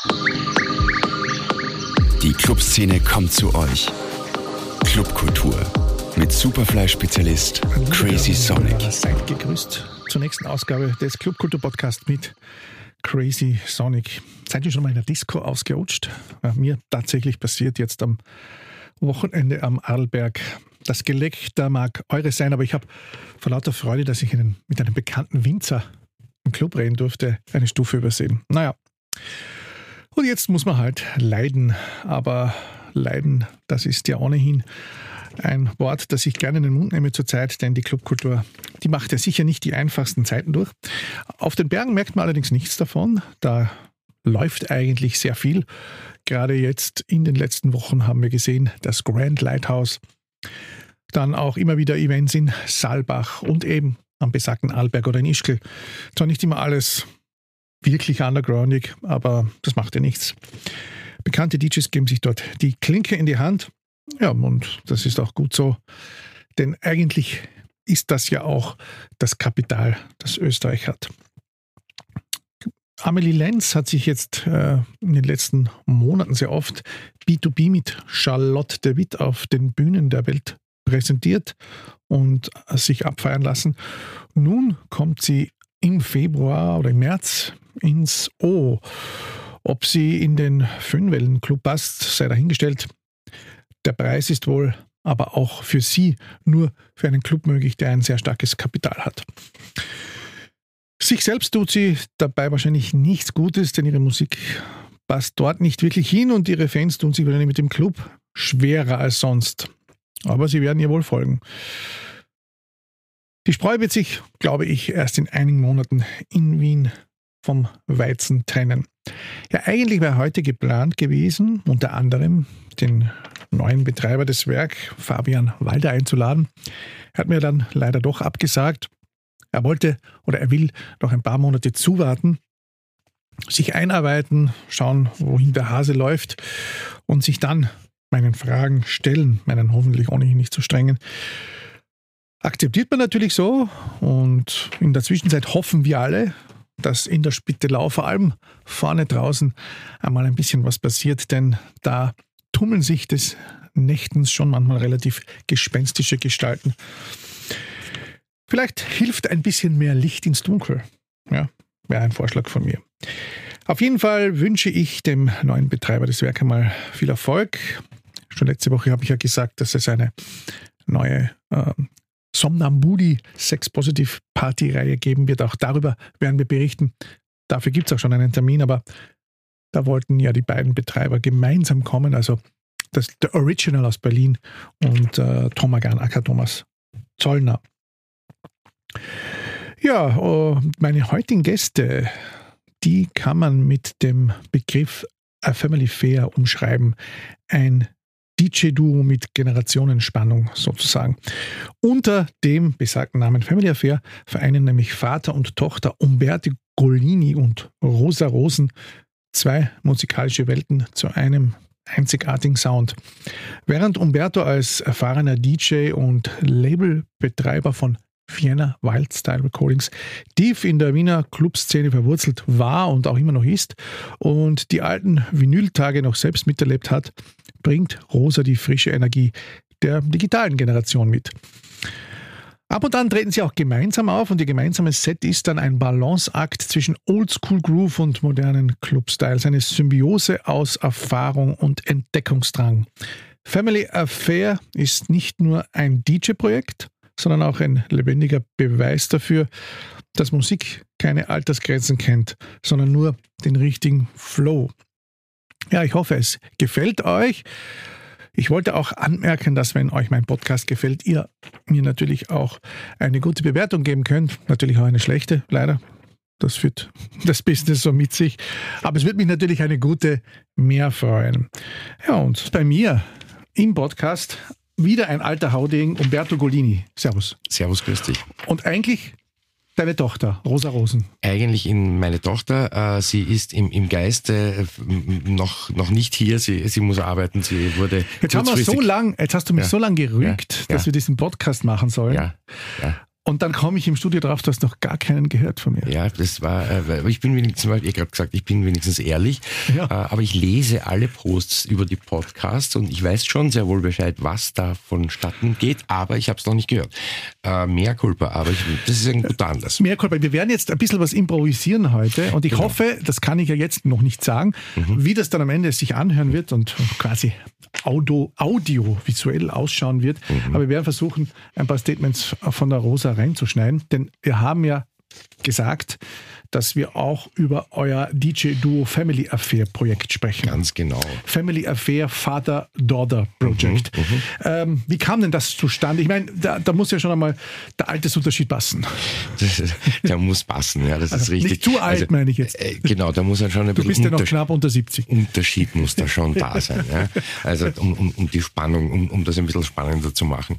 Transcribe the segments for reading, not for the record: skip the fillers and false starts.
Die Clubszene kommt zu euch. Clubkultur mit Superfly-Spezialist Crazy Sonic. Seid gegrüßt zur nächsten Ausgabe des Clubkultur-Podcasts mit Crazy Sonic. Seid ihr schon mal in der Disco ausgerutscht? Mir tatsächlich passiert jetzt am Wochenende am Arlberg. Das Gelächter mag eures sein, aber ich habe vor lauter Freude, dass ich mit einem bekannten Winzer im Club reden durfte, eine Stufe übersehen. Naja. Und jetzt muss man halt leiden. Aber leiden, das ist ja ohnehin ein Wort, das ich gerne in den Mund nehme zurzeit, denn die Clubkultur, die macht ja sicher nicht die einfachsten Zeiten durch. Auf den Bergen merkt man allerdings nichts davon. Da läuft eigentlich sehr viel. Gerade jetzt in den letzten Wochen haben wir gesehen, das Grand Lighthouse, dann auch immer wieder Events in Saalbach und eben am besagten Arlberg oder in Ischgl. Zwar nicht immer alles wirklich undergroundig, aber das macht ja nichts. Bekannte DJs geben sich dort die Klinke in die Hand. Ja, und das ist auch gut so, denn eigentlich ist das ja auch das Kapital, das Österreich hat. Amelie Lenz hat sich jetzt in den letzten Monaten sehr oft B2B mit Charlotte de Witt auf den Bühnen der Welt präsentiert und sich abfeiern lassen. Nun kommt sie im Februar oder im März ins O. Ob sie in den Föhnwellen-Club passt, sei dahingestellt. Der Preis ist wohl aber auch für sie nur für einen Club möglich, der ein sehr starkes Kapital hat. Sich selbst tut sie dabei wahrscheinlich nichts Gutes, denn ihre Musik passt dort nicht wirklich hin und ihre Fans tun sich wahrscheinlich mit dem Club schwerer als sonst. Aber sie werden ihr wohl folgen. Die Spreu wird sich, glaube ich, erst in einigen Monaten in Wien vom Weizen trennen. Ja, eigentlich wäre heute geplant gewesen, unter anderem den neuen Betreiber des Werk, Fabian Walder, einzuladen. Er hat mir dann leider doch abgesagt. Er wollte oder er will noch ein paar Monate zuwarten, sich einarbeiten, schauen, wohin der Hase läuft und sich dann meinen Fragen stellen, meinen hoffentlich ohnehin nicht zu strengen. Akzeptiert man natürlich so und in der Zwischenzeit hoffen wir alle, dass in der Spittelau, vor allem vorne draußen, einmal ein bisschen was passiert, denn da tummeln sich des Nächtens schon manchmal relativ gespenstische Gestalten. Vielleicht hilft ein bisschen mehr Licht ins Dunkel. Ja, wäre ein Vorschlag von mir. Auf jeden Fall wünsche ich dem neuen Betreiber des Werks einmal viel Erfolg. Schon letzte Woche habe ich ja gesagt, dass es eine neue Somnambuli Sex Positive Party-Reihe geben wird. Auch darüber werden wir berichten. Dafür gibt es auch schon einen Termin, aber da wollten ja die beiden Betreiber gemeinsam kommen. Also der Original aus Berlin und Tomagan aka Thomas Zollner. Ja, meine heutigen Gäste, die kann man mit dem Begriff A Family Affair umschreiben. Ein DJ-Duo mit Generationenspannung sozusagen. Unter dem besagten Namen Family Affair vereinen nämlich Vater und Tochter Umberto Golini und Rosa Rosen zwei musikalische Welten zu einem einzigartigen Sound. Während Umberto als erfahrener DJ und Labelbetreiber von Vienna Wildstyle Recordings tief in der Wiener Clubszene verwurzelt war und auch immer noch ist und die alten Vinyltage noch selbst miterlebt hat, bringt Rosa die frische Energie der digitalen Generation mit. Ab und an treten sie auch gemeinsam auf und ihr gemeinsames Set ist dann ein Balanceakt zwischen Oldschool Groove und modernen Clubstyles, eine Symbiose aus Erfahrung und Entdeckungsdrang. Family Affair ist nicht nur ein DJ-Projekt, sondern auch ein lebendiger Beweis dafür, dass Musik keine Altersgrenzen kennt, sondern nur den richtigen Flow. Ja, ich hoffe, es gefällt euch. Ich wollte auch anmerken, dass wenn euch mein Podcast gefällt, ihr mir natürlich auch eine gute Bewertung geben könnt. Natürlich auch eine schlechte, leider. Das führt das Business so mit sich. Aber es würde mich natürlich eine gute mehr freuen. Ja, und bei mir im Podcast wieder ein alter Hauding, Umberto Golini. Servus. Servus, grüß dich. Und eigentlich deine Tochter, Rosa Rosen. Eigentlich meine Tochter. Sie ist im Geiste noch nicht hier. Sie muss arbeiten. Sie wurde jetzt hast du mich so lange gerügt, dass wir diesen Podcast machen sollen. Ja. Und dann komme ich im Studio drauf, du hast noch gar keinen gehört von mir. Ja, das war, ich bin wenigstens, weil ihr gerade gesagt, ich bin wenigstens ehrlich, aber ich lese alle Posts über die Podcasts und ich weiß schon sehr wohl Bescheid, was da vonstatten geht, aber ich habe es noch nicht gehört. Mehr Culpa, aber das ist ein guter Anlass. Mehr Culpa. Wir werden jetzt ein bisschen was improvisieren heute und ich hoffe, das kann ich ja jetzt noch nicht sagen, wie das dann am Ende sich anhören wird und quasi audiovisuell ausschauen wird. Aber wir werden versuchen, ein paar Statements von der Rosa reinzuschneiden, denn wir haben ja gesagt, dass wir auch über euer DJ-Duo Family Affair Projekt sprechen. Ganz genau. Family Affair Father-Daughter Project. Wie kam denn das zustande? Ich meine, da muss ja schon einmal der Altersunterschied passen. Der muss passen, ja, das ist richtig. Nicht zu alt, meine ich jetzt. Genau, da muss ja schon ein bisschen. Du bist ja noch knapp unter 70. Unterschied muss da schon da sein. Ja? Also um die Spannung, um das ein bisschen spannender zu machen.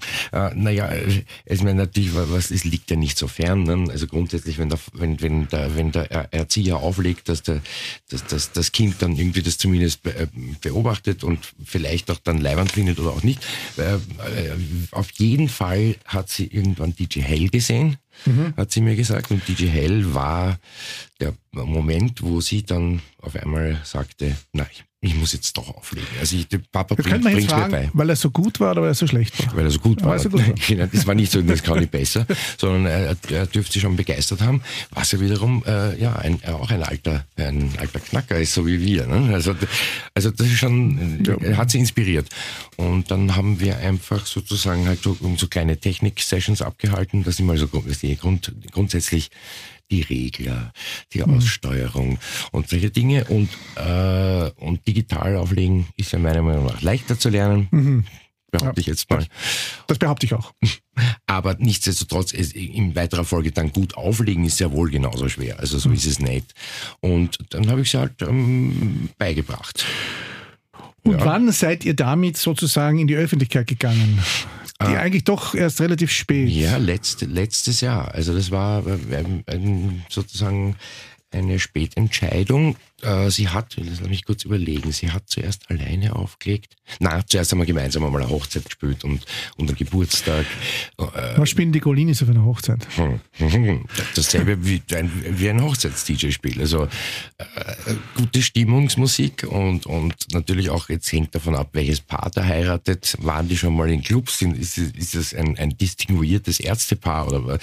Ich meine natürlich, es liegt ja nicht so fern. Ne? Also grundsätzlich, wenn der Erzieher auflegt, dass das Kind dann irgendwie das zumindest beobachtet und vielleicht auch dann leibend findet oder auch nicht. Auf jeden Fall hat sie irgendwann DJ Hell gesehen, hat sie mir gesagt. Und DJ Hell war der Moment, wo sie dann auf einmal sagte, nein, ich muss jetzt doch auflegen. Also Papa bringt mir bei. Weil er so gut war oder weil er so schlecht war? Weil er so gut war. Das war nicht so, das kann ich besser, sondern er dürfte sich schon begeistert haben, was ja wiederum auch ein alter Knacker ist, so wie wir. Ne? Also das ist schon, hat sie inspiriert. Und dann haben wir einfach sozusagen halt so kleine Technik-Sessions abgehalten, dass ich mal so grundsätzlich die Regler, die Aussteuerung und solche Dinge und digital auflegen ist ja meiner Meinung nach leichter zu lernen, behaupte ich jetzt mal. Das behaupte ich auch. Aber nichtsdestotrotz, in weiterer Folge dann gut auflegen ist ja wohl genauso schwer, also so ist es nicht. Und dann habe ich sie halt beigebracht. Und wann seid ihr damit sozusagen in die Öffentlichkeit gegangen? Die eigentlich doch erst relativ spät. Ja, letztes Jahr. Also das war sozusagen eine Spätentscheidung. Sie hat, lass mich kurz überlegen, sie hat zuerst alleine aufgelegt. Zuerst haben wir gemeinsam einmal eine Hochzeit gespielt und einen Geburtstag. Was spielen die Golinis auf einer Hochzeit? Dasselbe wie ein Hochzeits-DJ-Spiel. Also gute Stimmungsmusik und natürlich auch, jetzt hängt davon ab, welches Paar da heiratet. Waren die schon mal in Clubs? Ist das ein distinguiertes Ärztepaar? Oder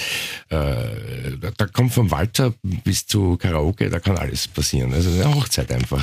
da kommt vom Walzer bis zu Karaoke, da kann alles passieren. Also eine Hochzeit einfach.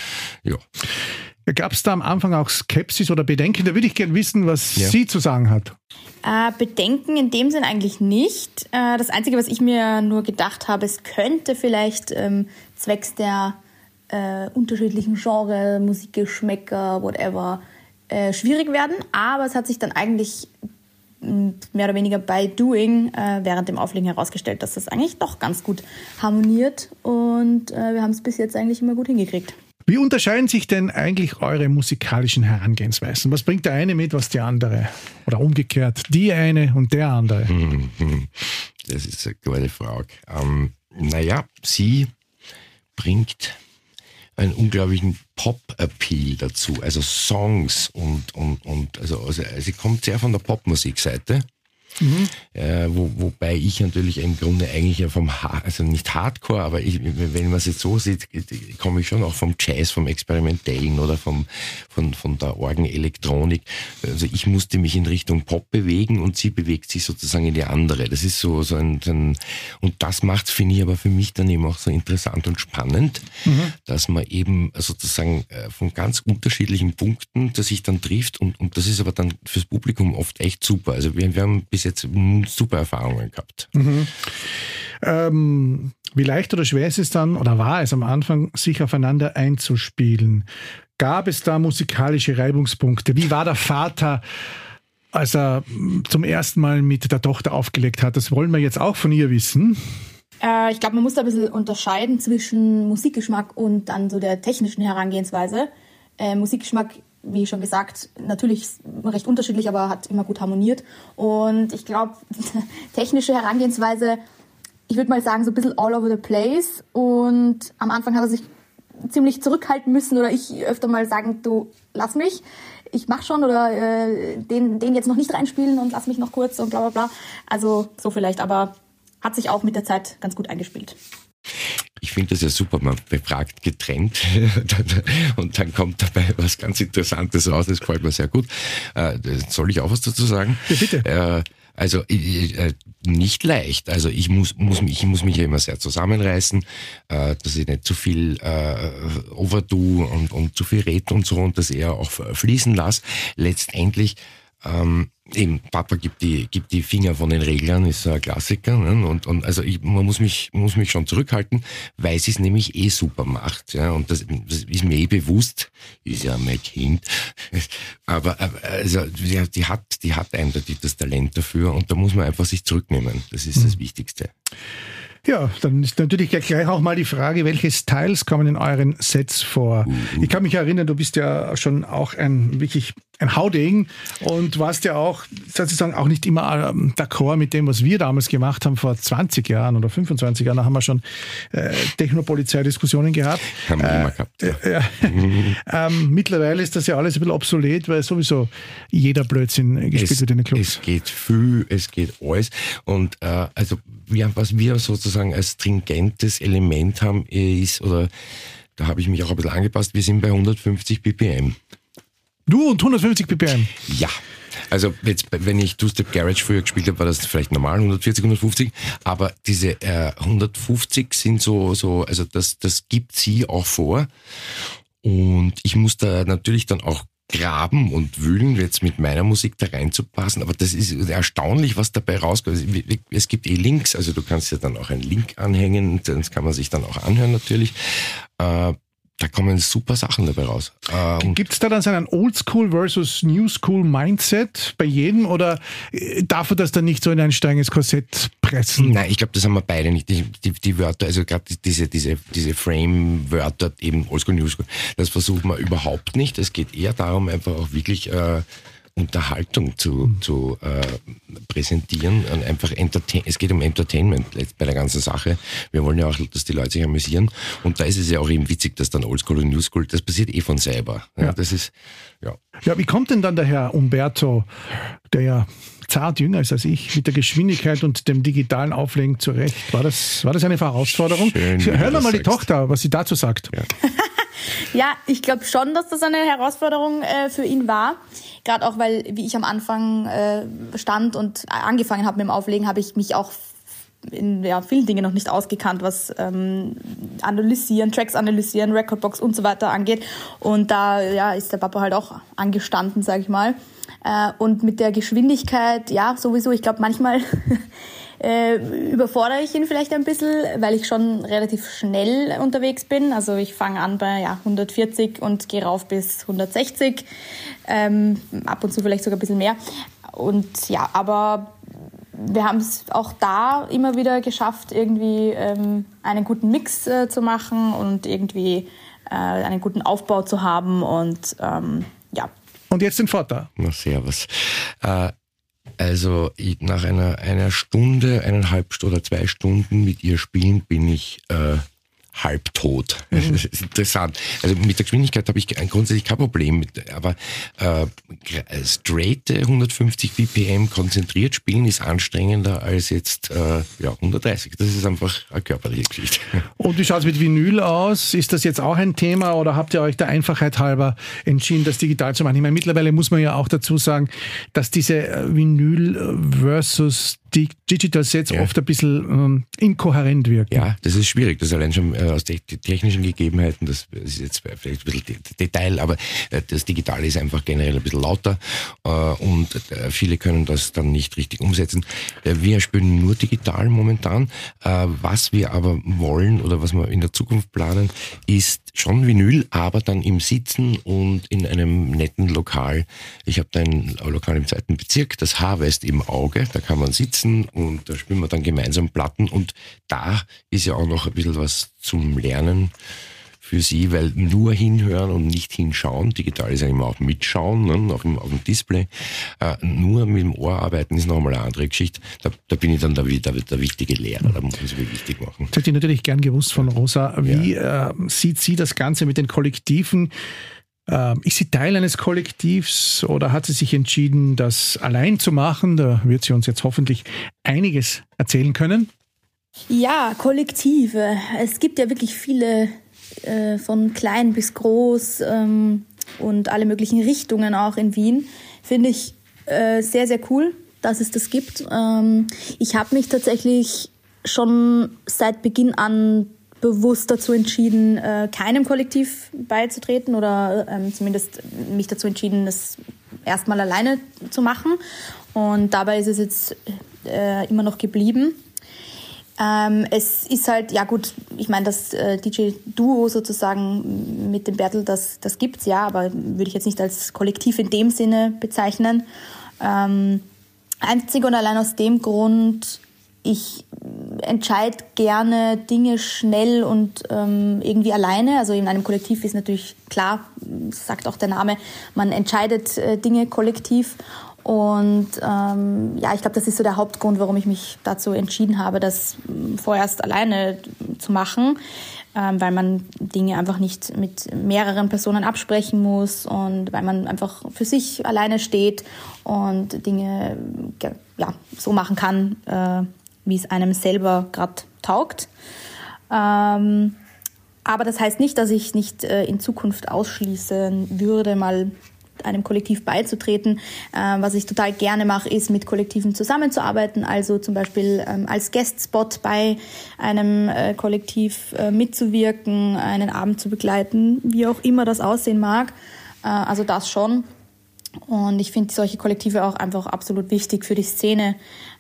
Gab es da am Anfang auch Skepsis oder Bedenken? Da würde ich gerne wissen, was sie zu sagen hat. Bedenken in dem Sinn eigentlich nicht. Das Einzige, was ich mir nur gedacht habe, es könnte vielleicht zwecks der unterschiedlichen Genre, Musikgeschmäcker, whatever, schwierig werden. Aber es hat sich dann eigentlich mehr oder weniger bei Doing während dem Auflegen herausgestellt, dass das eigentlich doch ganz gut harmoniert und wir haben es bis jetzt eigentlich immer gut hingekriegt. Wie unterscheiden sich denn eigentlich eure musikalischen Herangehensweisen? Was bringt der eine mit, was die andere? Oder umgekehrt, die eine und der andere? Das ist eine gute Frage. Sie bringt einen unglaublichen Pop-Appeal dazu, also Songs und also sie kommt sehr von der Popmusikseite. Wobei ich natürlich im Grunde eigentlich ja also nicht Hardcore, aber wenn man es jetzt so sieht, komme ich schon auch vom Jazz, vom Experimentellen oder von der Orgelelektronik. Also ich musste mich in Richtung Pop bewegen und sie bewegt sich sozusagen in die andere. Das ist so ein und das macht, finde ich, aber für mich dann eben auch so interessant und spannend, dass man eben sozusagen von ganz unterschiedlichen Punkten, dass sich dann trifft und das ist aber dann fürs Publikum oft echt super. Also wir haben bis jetzt super Erfahrungen gehabt. Wie leicht oder schwer ist es dann, oder war es am Anfang, sich aufeinander einzuspielen? Gab es da musikalische Reibungspunkte? Wie war der Vater, als er zum ersten Mal mit der Tochter aufgelegt hat? Das wollen wir jetzt auch von ihr wissen. Ich glaube, man muss da ein bisschen unterscheiden zwischen Musikgeschmack und dann so der technischen Herangehensweise. Musikgeschmack, wie schon gesagt, natürlich recht unterschiedlich, aber hat immer gut harmoniert. Und ich glaube, technische Herangehensweise, ich würde mal sagen, so ein bisschen all over the place. Und am Anfang hat er sich ziemlich zurückhalten müssen oder ich öfter mal sagen, du, lass mich, ich mach schon oder den jetzt noch nicht reinspielen und lass mich noch kurz und bla bla bla. Also so vielleicht, aber hat sich auch mit der Zeit ganz gut eingespielt. Ich finde das ja super, man befragt getrennt und dann kommt dabei was ganz Interessantes raus, das gefällt mir sehr gut. Soll ich auch was dazu sagen? Ja, bitte. Also nicht leicht. Also ich muss mich ja immer sehr zusammenreißen, dass ich nicht zu viel overdo und zu viel rede und so und das eher auch fließen lasse. Letztendlich eben, Papa gibt die Finger von den Reglern, ist so ein Klassiker, ne? Und also man muss mich schon zurückhalten, weil sie es nämlich super macht, ja, und das ist mir bewusst, ist ja mein Kind, aber also die hat eindeutig das Talent dafür und da muss man einfach sich zurücknehmen, das ist das Wichtigste. Ja, dann ist natürlich gleich auch mal die Frage, welche Styles kommen in euren Sets vor? Ich kann mich erinnern, du bist ja schon auch ein Haudegen und warst ja auch, sozusagen, auch nicht immer d'accord mit dem, was wir damals gemacht haben vor 20 Jahren oder 25 Jahren. Da haben wir schon Technopolizei-Diskussionen gehabt. Haben wir immer gehabt. Mittlerweile ist das ja alles ein bisschen obsolet, weil sowieso jeder Blödsinn gespielt wird in den Clubs. Es geht viel, es geht alles. Und also was wir sozusagen als stringentes Element haben, ist, oder da habe ich mich auch ein bisschen angepasst, wir sind bei 150 BPM. Du und 150 BPM? Ja. Also jetzt, wenn ich Two-Step Garage früher gespielt habe, war das vielleicht normal, 140, 150, aber diese 150 sind so, also das gibt sie auch vor und ich muss da natürlich dann auch graben und wühlen, jetzt mit meiner Musik da reinzupassen, aber das ist erstaunlich, was dabei rauskommt. Es gibt Links, also du kannst ja dann auch einen Link anhängen, das kann man sich dann auch anhören natürlich. Da kommen super Sachen dabei raus. Gibt es da dann so einen Oldschool versus Newschool Mindset bei jedem oder darf er das dann nicht so in ein strenges Korsett pressen? Nein, ich glaube, das haben wir beide nicht. Die Wörter, also gerade diese Frame-Wörter, eben Oldschool, Newschool, das versuchen wir überhaupt nicht. Es geht eher darum, einfach auch wirklich Unterhaltung zu präsentieren und einfach es geht um Entertainment bei der ganzen Sache. Wir wollen ja auch, dass die Leute sich amüsieren und da ist es ja auch eben witzig, dass dann Oldschool und Newschool, das passiert von selber. Ja. Das ist, ja. Ja, wie kommt denn dann der Herr Umberto, der ja zart jünger ist als ich, mit der Geschwindigkeit und dem digitalen Auflegen zurecht? War das eine Herausforderung? Hören wir mal die Tochter, was sie dazu sagt. Ja. Ja, ich glaube schon, dass das eine Herausforderung für ihn war. Gerade auch, weil, wie ich am Anfang stand und angefangen habe mit dem Auflegen, habe ich mich auch in vielen Dingen noch nicht ausgekannt, was Tracks analysieren, Recordbox und so weiter angeht. Und da ist der Papa halt auch angestanden, sage ich mal. Und mit der Geschwindigkeit, ja, sowieso, ich glaube manchmal überfordere ich ihn vielleicht ein bisschen, weil ich schon relativ schnell unterwegs bin. Also ich fange an bei 140 und gehe rauf bis 160. Ab und zu vielleicht sogar ein bisschen mehr. Und ja, aber wir haben es auch da immer wieder geschafft, irgendwie einen guten Mix zu machen und irgendwie einen guten Aufbau zu haben und ja. Und jetzt den Vater. Na, servus. Also nach einer Stunde, 1,5 oder 2 Stunden mit ihr spielen, bin ich halbtot. Das ist interessant. Also mit der Geschwindigkeit habe ich grundsätzlich kein Problem mit, aber straight 150 BPM konzentriert spielen ist anstrengender als jetzt 130. Das ist einfach eine körperliche Geschichte. Und wie schaut es mit Vinyl aus? Ist das jetzt auch ein Thema oder habt ihr euch der Einfachheit halber entschieden, das digital zu machen? Ich meine, mittlerweile muss man ja auch dazu sagen, dass diese Vinyl versus die Digital Sets oft ein bisschen inkohärent wirken. Ja, das ist schwierig. Das allein schon aus den technischen Gegebenheiten, das ist jetzt vielleicht ein bisschen Detail, aber das Digitale ist einfach generell ein bisschen lauter und viele können das dann nicht richtig umsetzen. Wir spielen nur digital momentan. Was wir aber wollen oder was wir in der Zukunft planen, ist schon Vinyl, aber dann im Sitzen und in einem netten Lokal. Ich habe da ein Lokal im 2. Bezirk, das Harvest im Auge, da kann man sitzen und da spielen wir dann gemeinsam Platten und da ist ja auch noch ein bisschen was zum Lernen für Sie, weil nur hinhören und nicht hinschauen, digital ist ja immer auch mitschauen, ne, auf dem Display, nur mit dem Ohr arbeiten ist nochmal eine andere Geschichte. Da bin ich dann der wichtige Lehrer, da muss man sich wichtig machen. Das hätte ich natürlich gern gewusst von Rosa. Wie sieht sie das Ganze mit den Kollektiven? Ist sie Teil eines Kollektivs oder hat sie sich entschieden, das allein zu machen? Da wird sie uns jetzt hoffentlich einiges erzählen können. Ja, Kollektive. Es gibt ja wirklich viele, von klein bis groß und alle möglichen Richtungen auch in Wien. Finde ich sehr, sehr cool, dass es das gibt. Ich habe mich tatsächlich schon seit Beginn an bewusst dazu entschieden, keinem Kollektiv beizutreten oder zumindest mich dazu entschieden, das erstmal alleine zu machen. Und dabei ist es jetzt immer noch geblieben. Es ist halt, ja gut, ich meine, das DJ-Duo sozusagen mit dem Bertel, das gibt's ja, aber würde ich jetzt nicht als Kollektiv in dem Sinne bezeichnen. Einzig und allein aus dem Grund, ich entscheide gerne Dinge schnell und irgendwie alleine. Also in einem Kollektiv ist natürlich klar, sagt auch der Name, man entscheidet Dinge kollektiv. Und ich glaube, das ist so der Hauptgrund, warum ich mich dazu entschieden habe, das vorerst alleine zu machen, weil man Dinge einfach nicht mit mehreren Personen absprechen muss und weil man einfach für sich alleine steht und Dinge so machen kann, wie es einem selber gerade taugt. Aber das heißt nicht, dass ich nicht in Zukunft ausschließen würde, mal einem Kollektiv beizutreten. Was ich total gerne mache, ist mit Kollektiven zusammenzuarbeiten, also zum Beispiel als Guestspot bei einem Kollektiv mitzuwirken, einen Abend zu begleiten, wie auch immer das aussehen mag. Also das schon. Und ich finde solche Kollektive auch einfach absolut wichtig für die Szene,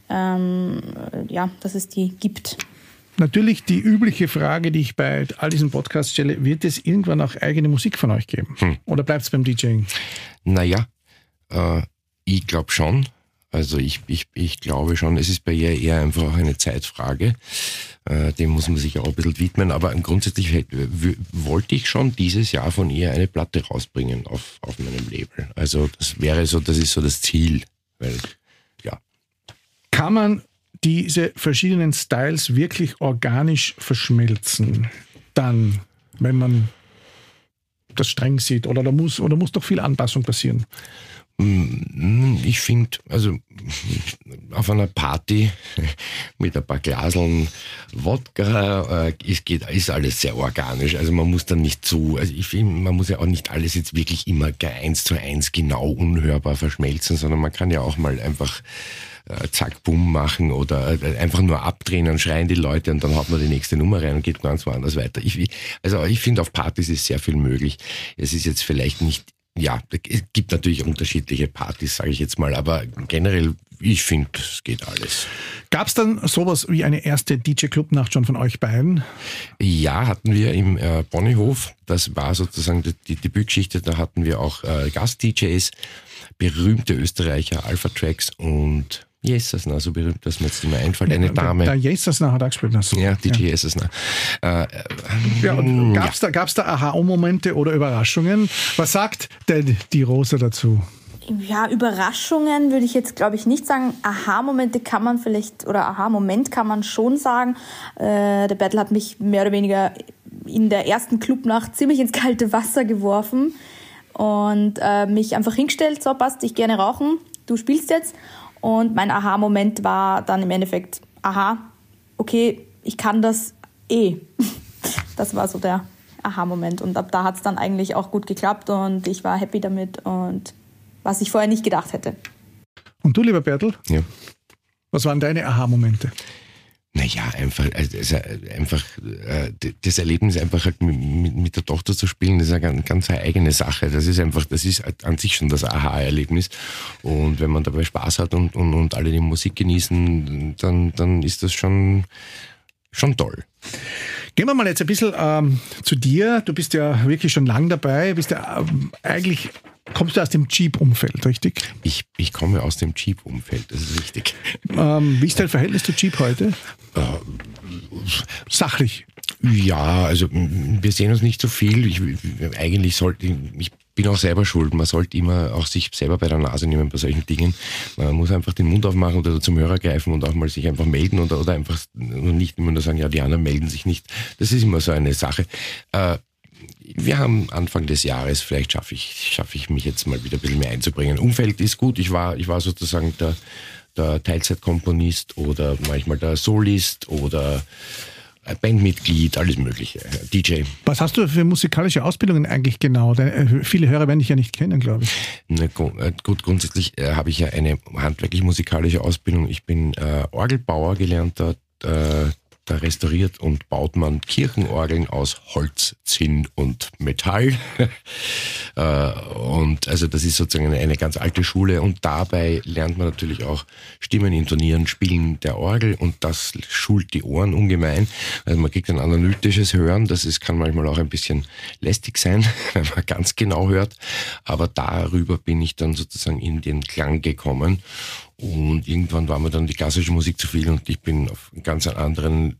dass es die gibt. Natürlich die übliche Frage, die ich bei all diesen Podcasts stelle, wird es irgendwann auch eigene Musik von euch geben? Oder bleibt es beim DJing? Naja, ich glaube schon. Also ich glaube schon, es ist bei ihr eher einfach eine Zeitfrage. Dem muss man sich auch ein bisschen widmen. Aber grundsätzlich wollte ich schon dieses Jahr von ihr eine Platte rausbringen auf meinem Label. Also das ist so das Ziel. Weil, ja. Kann man diese verschiedenen Styles wirklich organisch verschmelzen, dann, wenn man das streng sieht, oder muss doch viel Anpassung passieren? Ich finde, also auf einer Party mit ein paar Glaseln Wodka ist alles sehr organisch. Also man muss dann nicht ich finde, man muss ja auch nicht alles jetzt wirklich immer 1:1 genau unhörbar verschmelzen, sondern man kann ja auch mal einfach zack, bumm machen oder einfach nur abdrehen, dann schreien die Leute und dann haut man die nächste Nummer rein und geht ganz woanders weiter. Ich finde, auf Partys ist sehr viel möglich. Es ist jetzt vielleicht nicht, es gibt natürlich unterschiedliche Partys, sage ich jetzt mal, aber generell, ich finde, es geht alles. Gab es dann sowas wie eine erste DJ-Club-Nacht schon von euch beiden? Ja, hatten wir im Ponyhof. Das war sozusagen die Debütgeschichte. Da hatten wir auch Gast-DJs, berühmte Österreicher, Alpha Tracks und Jesasna, so berühmt, dass mir jetzt nicht mehr einfällt. Eine Dame. Der Jesasna hat auch gespielt. Ja, DJ Jesasna. Gab's da Aha-Momente oder Überraschungen? Was sagt denn die Rosa dazu? Ja, Überraschungen würde ich jetzt, glaube ich, nicht sagen. Aha-Momente kann man vielleicht, oder Aha-Moment kann man schon sagen. Der Bertel hat mich mehr oder weniger in der ersten Clubnacht ziemlich ins kalte Wasser geworfen und mich einfach hingestellt, so passt, ich gerne rauchen, du spielst jetzt. Und mein Aha-Moment war dann im Endeffekt, okay, ich kann das Das war so der Aha-Moment. Und ab da hat es dann eigentlich auch gut geklappt und ich war happy damit und was ich vorher nicht gedacht hätte. Und du, lieber Bertel? Ja. Was waren deine Aha-Momente? Naja, das Erlebnis einfach halt mit der Tochter zu spielen, das ist eine ganz eigene Sache. Das ist an sich schon das Aha-Erlebnis. Und wenn man dabei Spaß hat und alle die Musik genießen, dann ist das schon toll. Gehen wir mal jetzt ein bisschen zu dir. Du bist ja wirklich schon lang dabei. Kommst du aus dem Jeep-Umfeld, richtig? Ich komme aus dem Jeep-Umfeld, das ist richtig. Wie ist dein Verhältnis zu Jeep heute? Sachlich. Ja, also wir sehen uns nicht so viel. Ich bin auch selber schuld. Man sollte immer auch sich selber bei der Nase nehmen bei solchen Dingen. Man muss einfach den Mund aufmachen oder zum Hörer greifen und auch mal sich einfach melden oder einfach nicht immer nur sagen, ja, die anderen melden sich nicht. Das ist immer so eine Sache. Wir haben Anfang des Jahres, vielleicht schaffe ich mich jetzt mal wieder ein bisschen mehr einzubringen. Umfeld ist gut. Ich war sozusagen der Teilzeitkomponist oder manchmal der Solist oder Bandmitglied, alles Mögliche, DJ. Was hast du für musikalische Ausbildungen eigentlich genau? Viele Hörer werden dich ja nicht kennen, glaube ich. Na gut, grundsätzlich habe ich ja eine handwerklich-musikalische Ausbildung. Ich bin Orgelbauer gelernter, da restauriert und baut man Kirchenorgeln aus Holz, Zinn und Metall. Und also das ist sozusagen eine ganz alte Schule und dabei lernt man natürlich auch Stimmen intonieren, Spielen der Orgel und das schult die Ohren ungemein. Also man kriegt ein analytisches Hören, kann manchmal auch ein bisschen lästig sein, wenn man ganz genau hört, aber darüber bin ich dann sozusagen in den Klang gekommen. Und irgendwann war mir dann die klassische Musik zu viel und ich bin auf einen ganz anderen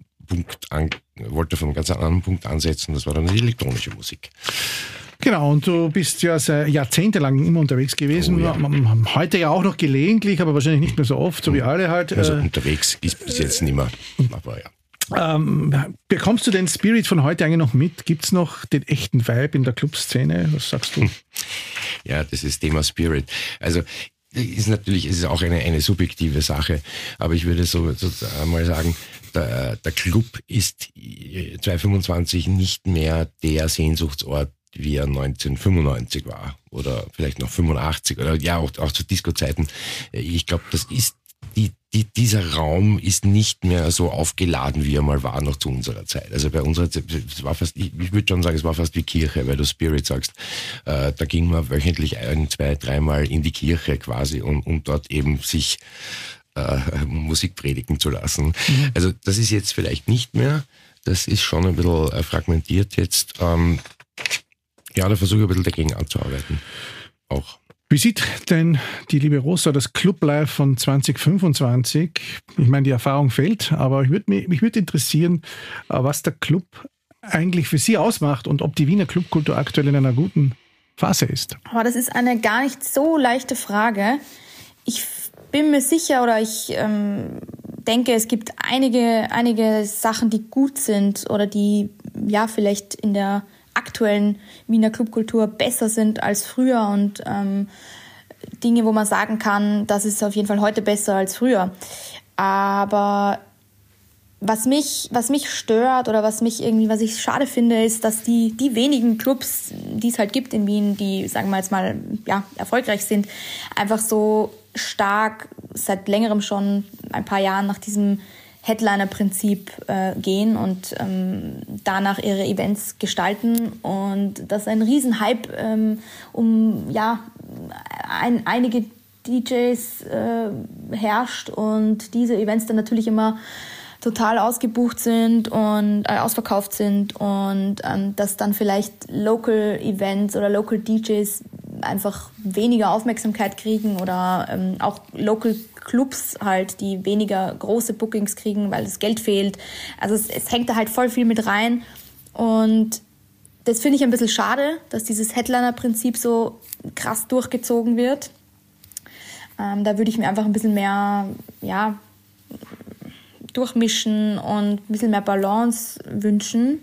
wollte von einem ganz anderen Punkt ansetzen. Das war dann die elektronische Musik. Genau, und du bist ja jahrzehntelang immer unterwegs gewesen. Oh, ja. Heute ja auch noch gelegentlich, aber wahrscheinlich nicht mehr so oft, so wie alle halt. Also unterwegs ist bis jetzt nicht mehr, aber ja. Bekommst du den Spirit von heute eigentlich noch mit? Gibt es noch den echten Vibe in der Clubszene? Was sagst du? Ja, das ist Thema Spirit. Also es ist auch eine subjektive Sache, aber ich würde so mal sagen, der Club ist 2025 nicht mehr der Sehnsuchtsort, wie er 1995 war oder vielleicht noch 85 oder ja auch zu Disco-Zeiten. Ich glaube, das ist dieser Raum ist nicht mehr so aufgeladen, wie er mal war, noch zu unserer Zeit. Also bei unserer Zeit, es war fast, ich würde schon sagen, es war fast wie Kirche, weil du Spirit sagst. Da ging man wöchentlich 1, 2, 3 Mal in die Kirche quasi, um dort eben sich Musik predigen zu lassen. Mhm. Also das ist jetzt vielleicht nicht mehr. Das ist schon ein bisschen fragmentiert jetzt. Ja, da versuche ich ein bisschen dagegen anzuarbeiten. Auch. Wie sieht denn die liebe Rosa das Club Live von 2025? Ich meine, die Erfahrung fehlt, aber mich würde interessieren, was der Club eigentlich für Sie ausmacht und ob die Wiener Clubkultur aktuell in einer guten Phase ist. Aber das ist eine gar nicht so leichte Frage. Ich bin mir sicher oder ich denke, es gibt einige Sachen, die gut sind oder die ja vielleicht in der aktuellen Wiener Clubkultur besser sind als früher und Dinge, wo man sagen kann, das ist auf jeden Fall heute besser als früher. Aber was mich stört oder was ich schade finde, ist, dass die wenigen Clubs, die es halt gibt in Wien, die, sagen wir jetzt mal, ja, erfolgreich sind, einfach so stark seit längerem schon ein paar Jahren nach diesem Headliner-Prinzip gehen und danach ihre Events gestalten und dass ein Riesenhype um ja einige DJs herrscht und diese Events dann natürlich immer total ausgebucht sind und ausverkauft sind und dass dann vielleicht Local Events oder Local DJs einfach weniger Aufmerksamkeit kriegen oder auch Local Clubs halt, die weniger große Bookings kriegen, weil das Geld fehlt. Also es hängt da halt voll viel mit rein und das finde ich ein bisschen schade, dass dieses Headliner-Prinzip so krass durchgezogen wird. Da würde ich mir einfach ein bisschen mehr durchmischen und ein bisschen mehr Balance wünschen.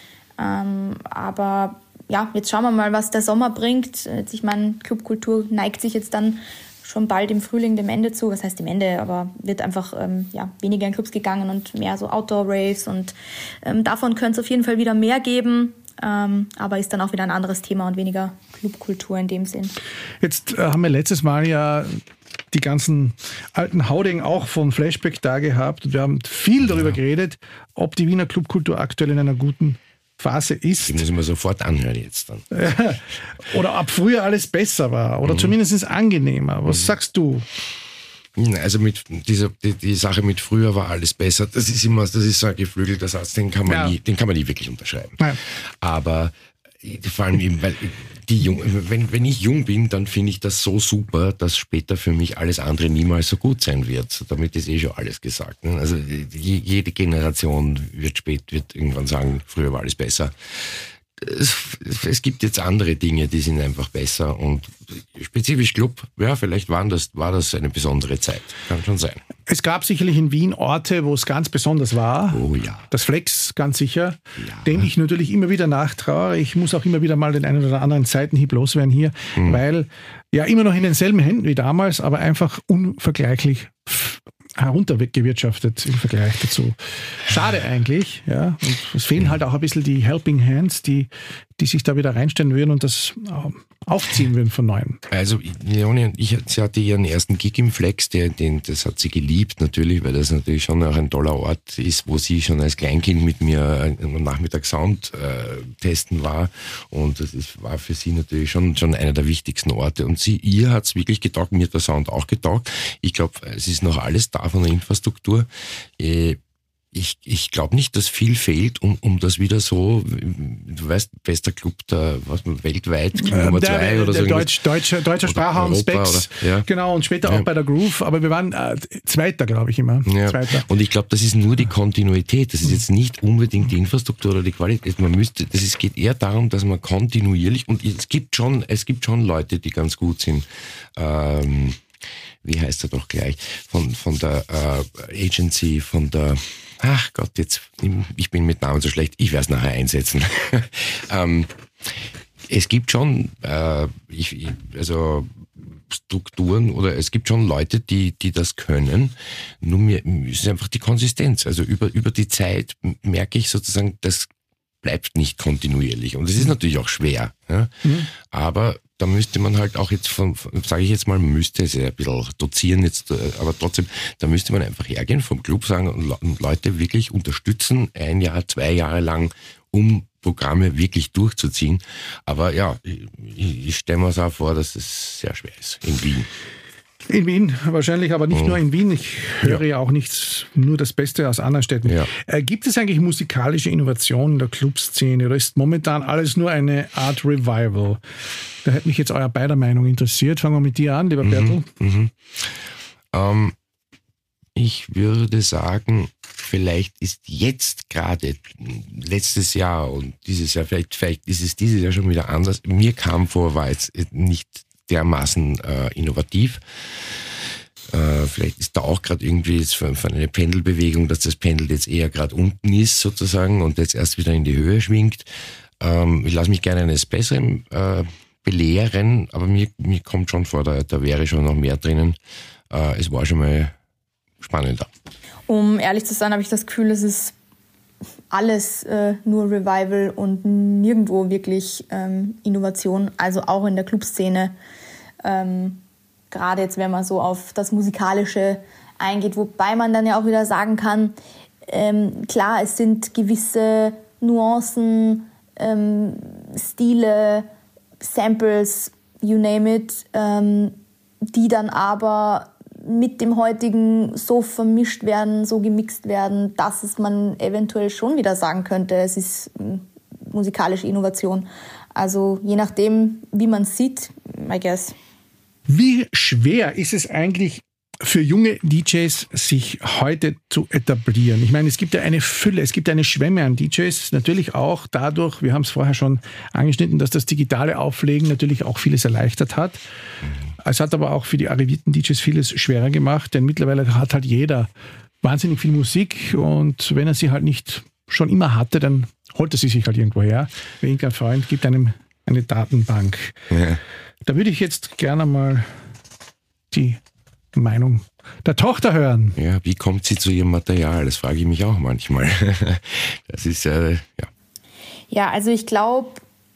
Aber ja, jetzt schauen wir mal, was der Sommer bringt. Ich meine, Clubkultur neigt sich jetzt dann schon bald im Frühling dem Ende zu. Was heißt dem Ende? Aber wird einfach weniger in Clubs gegangen und mehr so Outdoor-Raves. Und davon könnte es auf jeden Fall wieder mehr geben. Aber ist dann auch wieder ein anderes Thema und weniger Clubkultur in dem Sinn. Jetzt haben wir letztes Mal ja die ganzen alten Hauding auch vom Flashback da gehabt. Und wir haben viel darüber geredet, ob die Wiener Clubkultur aktuell in einer guten Phase ist. Die muss ich mir sofort anhören jetzt dann. Oder ab früher alles besser war oder zumindest angenehmer. Was sagst du? Also mit die Sache mit früher war alles besser. Das ist so ein geflügelter Satz, den kann man nie wirklich unterschreiben. Nein. Aber Vor allem eben, weil wenn ich jung bin, dann finde ich das so super, dass später für mich alles andere niemals so gut sein wird. Damit ist schon alles gesagt. Ne? Also jede Generation wird irgendwann sagen, früher war alles besser. Es gibt jetzt andere Dinge, die sind einfach besser und spezifisch Club, ja, vielleicht war das eine besondere Zeit. Kann schon sein. Es gab sicherlich in Wien Orte, wo es ganz besonders war. Oh ja. Das Flex, ganz sicher, Ja. dem ich natürlich immer wieder nachtraue. Ich muss auch immer wieder mal den einen oder anderen Seitenhieb loswerden hier, weil ja immer noch in denselben Händen wie damals, aber einfach unvergleichlich heruntergewirtschaftet im Vergleich dazu. Schade eigentlich, ja. Und es fehlen halt auch ein bisschen die Helping Hands, die sich da wieder reinstellen würden und das aufziehen würden von Neuem. Also Leonie, sie hatte ihren ersten Gig im Flex, das hat sie geliebt natürlich, weil das natürlich schon auch ein toller Ort ist, wo sie schon als Kleinkind mit mir am Nachmittag Sound testen war und das war für sie natürlich schon einer der wichtigsten Orte und ihr hat's wirklich getaugt, mir hat der Sound auch getaugt. Ich glaube, es ist noch alles da von der Infrastruktur. Ich glaube nicht, dass viel fehlt, um das wieder so, du weißt, bester Club weltweit, Nummer 2 oder so. Deutscher Sprachraum, Specs, ja. Genau, und später auch bei der Groove, aber wir waren Zweiter, glaube ich immer. Ja. Zweiter. Und ich glaube, das ist nur die Kontinuität, das ist jetzt nicht unbedingt die Infrastruktur oder die Qualität, geht eher darum, dass man kontinuierlich, und es gibt schon Leute, die ganz gut sind, wie heißt er doch gleich, von der Agency, von der, ach Gott, jetzt, ich bin mit Namen so schlecht, ich werde es nachher einsetzen. Es gibt schon, Strukturen oder es gibt schon Leute, die das können, nur mir ist einfach die Konsistenz. Also über die Zeit merke ich sozusagen, das bleibt nicht kontinuierlich. Und es ist natürlich auch schwer. Ja? Aber da müsste man halt auch jetzt sage ich jetzt mal, müsste es ja ein bisschen dozieren jetzt, aber trotzdem, da müsste man einfach hergehen vom Club sagen und Leute wirklich unterstützen, 1 Jahr, 2 Jahre lang, um Programme wirklich durchzuziehen. Aber ja, ich stelle mir es auch vor, dass es sehr schwer ist in Wien. In Wien wahrscheinlich, aber nicht nur in Wien. Ich höre ja auch nur das Beste aus anderen Städten. Ja. Gibt es eigentlich musikalische Innovationen in der Clubszene oder ist momentan alles nur eine Art Revival? Da hätte mich jetzt euer beider Meinung interessiert. Fangen wir mit dir an, lieber Bertel. Ich würde sagen, vielleicht ist jetzt gerade letztes Jahr und dieses Jahr, vielleicht ist es dieses Jahr schon wieder anders. Mir kam vor, war jetzt nicht dermaßen innovativ. Vielleicht ist da auch gerade irgendwie von eine Pendelbewegung, dass das Pendel jetzt eher gerade unten ist sozusagen und jetzt erst wieder in die Höhe schwingt. Ich lasse mich gerne eines Besseren belehren, aber mir kommt schon vor, da wäre schon noch mehr drinnen. Es war schon mal spannender. Um ehrlich zu sein, habe ich das Gefühl, es ist alles nur Revival und nirgendwo wirklich Innovation, also auch in der Clubszene. Gerade jetzt, wenn man so auf das Musikalische eingeht, wobei man dann ja auch wieder sagen kann, klar, es sind gewisse Nuancen, Stile, Samples, you name it, die dann aber mit dem heutigen so vermischt werden, so gemixt werden, dass es man eventuell schon wieder sagen könnte, es ist musikalische Innovation. Also je nachdem, wie man es sieht, I guess. Wie schwer ist es eigentlich für junge DJs, sich heute zu etablieren? Ich meine, es gibt ja eine Fülle, es gibt eine Schwemme an DJs, natürlich auch dadurch, wir haben es vorher schon angeschnitten, dass das digitale Auflegen natürlich auch vieles erleichtert hat. Es hat aber auch für die arrivierten DJs vieles schwerer gemacht, denn mittlerweile hat halt jeder wahnsinnig viel Musik und wenn er sie halt nicht schon immer hatte, dann holt er sie sich halt irgendwo her. Irgendein Freund gibt einem eine Datenbank. Ja. Da würde ich jetzt gerne mal die Meinung der Tochter hören. Ja, wie kommt sie zu ihrem Material? Das frage ich mich auch manchmal. Das ist ja. Ja, also ich glaube,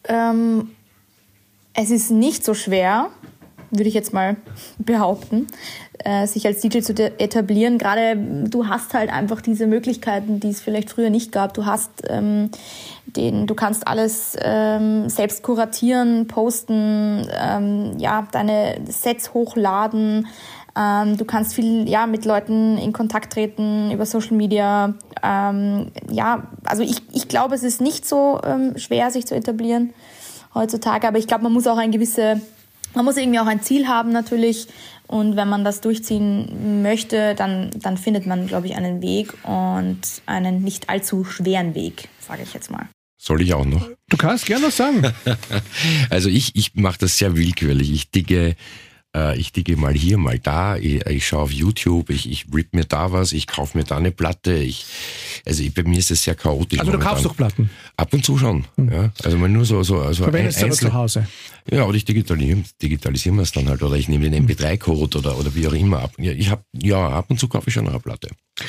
es ist nicht so schwer, würde ich jetzt mal behaupten, sich als DJ zu etablieren. Gerade du hast halt einfach diese Möglichkeiten, die es vielleicht früher nicht gab. Du hast du kannst alles selbst kuratieren, posten, deine Sets hochladen. Du kannst viel mit Leuten in Kontakt treten über Social Media. Also ich glaube, es ist nicht so schwer, sich zu etablieren heutzutage, aber ich glaube, man muss irgendwie auch ein Ziel haben natürlich, und wenn man das durchziehen möchte, dann findet man, glaube ich, einen Weg und einen nicht allzu schweren Weg, sage ich jetzt mal. Soll ich auch noch? Du kannst gerne was sagen. Also ich mache das sehr willkürlich. Ich digge mal hier, mal da, ich schaue auf YouTube, ich rip mir da was, ich kaufe mir da eine Platte. Bei mir ist das sehr chaotisch. Also du kaufst doch Platten? Ab und zu schon. Ja. Also mal nur so verwendest du aber zu Hause? Ja, oder ich digitalisiere mir es dann halt, oder ich nehme den MP3-Code oder wie auch immer ab. Ab und zu kaufe ich schon noch eine Platte.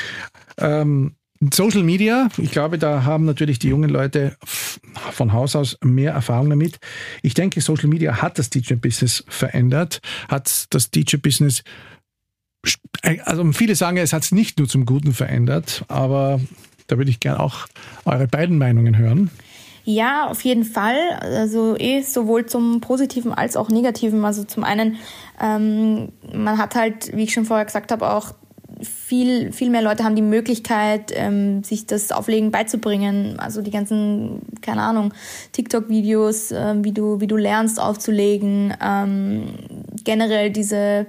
Social Media, ich glaube, da haben natürlich die jungen Leute von Haus aus mehr Erfahrung damit. Ich denke, Social Media hat das DJ-Business verändert, hat das DJ-Business, also viele sagen, es hat es nicht nur zum Guten verändert, aber da würde ich gerne auch eure beiden Meinungen hören. Ja, auf jeden Fall. Also sowohl zum Positiven als auch Negativen. Also zum einen, man hat halt, wie ich schon vorher gesagt habe, auch viel mehr Leute haben die Möglichkeit, sich das Auflegen beizubringen. Also die ganzen, keine Ahnung, TikTok-Videos, wie du lernst aufzulegen. Generell diese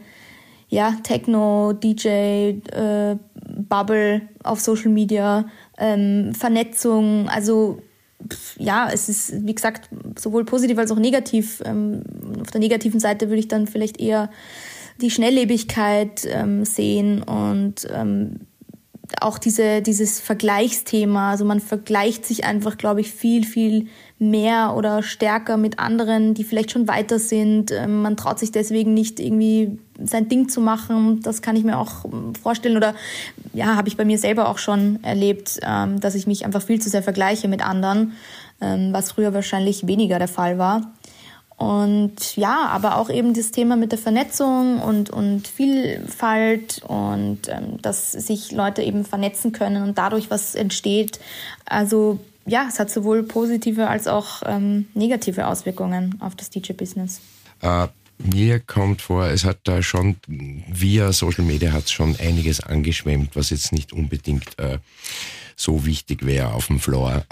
Techno-DJ-Bubble auf Social Media, Vernetzung. Also es ist, wie gesagt, sowohl positiv als auch negativ. Auf der negativen Seite würde ich dann vielleicht eher die Schnelllebigkeit sehen und auch dieses Vergleichsthema. Also man vergleicht sich einfach, glaube ich, viel, viel mehr oder stärker mit anderen, die vielleicht schon weiter sind. Man traut sich deswegen nicht, irgendwie sein Ding zu machen. Das kann ich mir auch vorstellen. Oder habe ich bei mir selber auch schon erlebt, dass ich mich einfach viel zu sehr vergleiche mit anderen, was früher wahrscheinlich weniger der Fall war. Und aber auch eben das Thema mit der Vernetzung und Vielfalt und dass sich Leute eben vernetzen können und dadurch was entsteht. Also es hat sowohl positive als auch negative Auswirkungen auf das DJ-Business. Mir kommt vor, es hat da schon, via Social Media hat es schon einiges angeschwemmt, was jetzt nicht unbedingt so wichtig wäre auf dem Floor.